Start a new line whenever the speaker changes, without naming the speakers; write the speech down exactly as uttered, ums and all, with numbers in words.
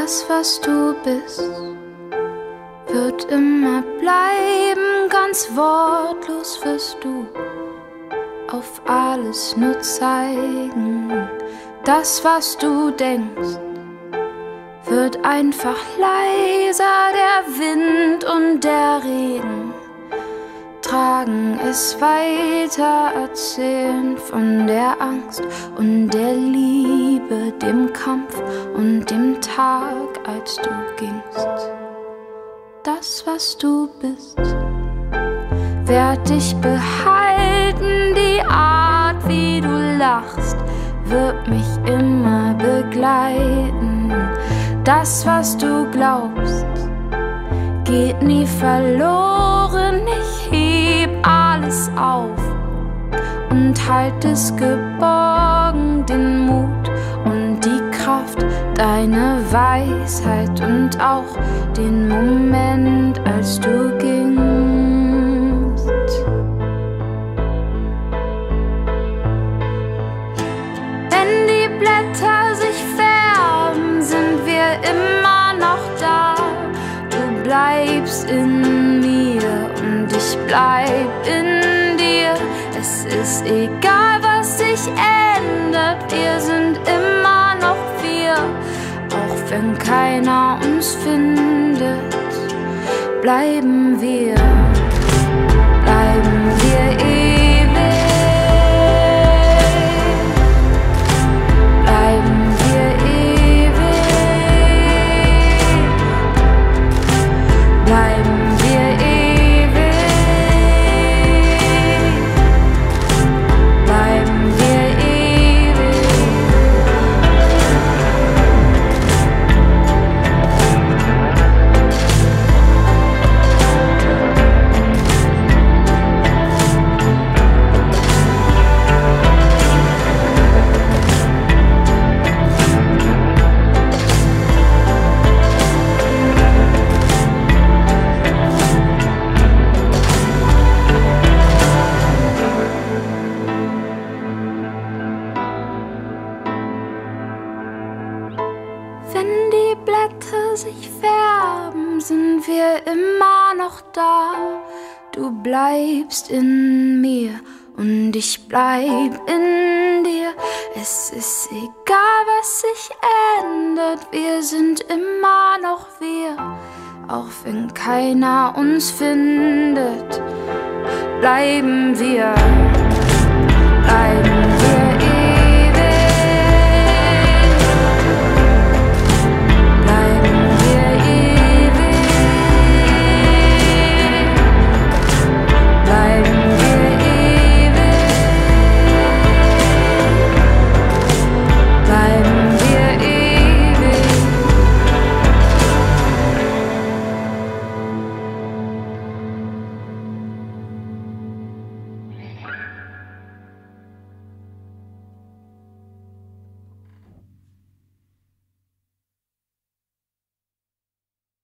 Das, was du bist, wird immer bleiben. Ganz wortlos wirst du auf alles nur zeigen. Das, was du denkst, wird einfach leiser. Der Wind und der Regen tragen es weiter, erzählen von der Angst und der Liebe, dem Kampf und dem Tag, als du gingst. Das, was du bist, werd dich behalten. Die Art, wie du lachst, wird mich immer begleiten. Das, was du glaubst, geht nie verloren. Ich heb alles auf und halt es geborgen, den Mut und die Kraft, deine Weisheit und auch den Moment, als du gingst. Wenn die Blätter sich färben, sind wir immer noch da. Du bleibst in mir und ich bleib in dir. Es ist egal, was sich ändert, wir sind immer noch wir. Auch wenn keiner uns findet, bleiben wir, bleiben wir ewig, bleiben wir ewig, bleiben wir ewig, bleiben wir ewig. Wenn die Blätter sich färben, sind wir immer noch da. Du bleibst in mir und ich bleib in dir. Es ist egal, was sich ändert, wir sind immer noch wir. Auch wenn keiner uns findet, bleiben wir, bleiben wir.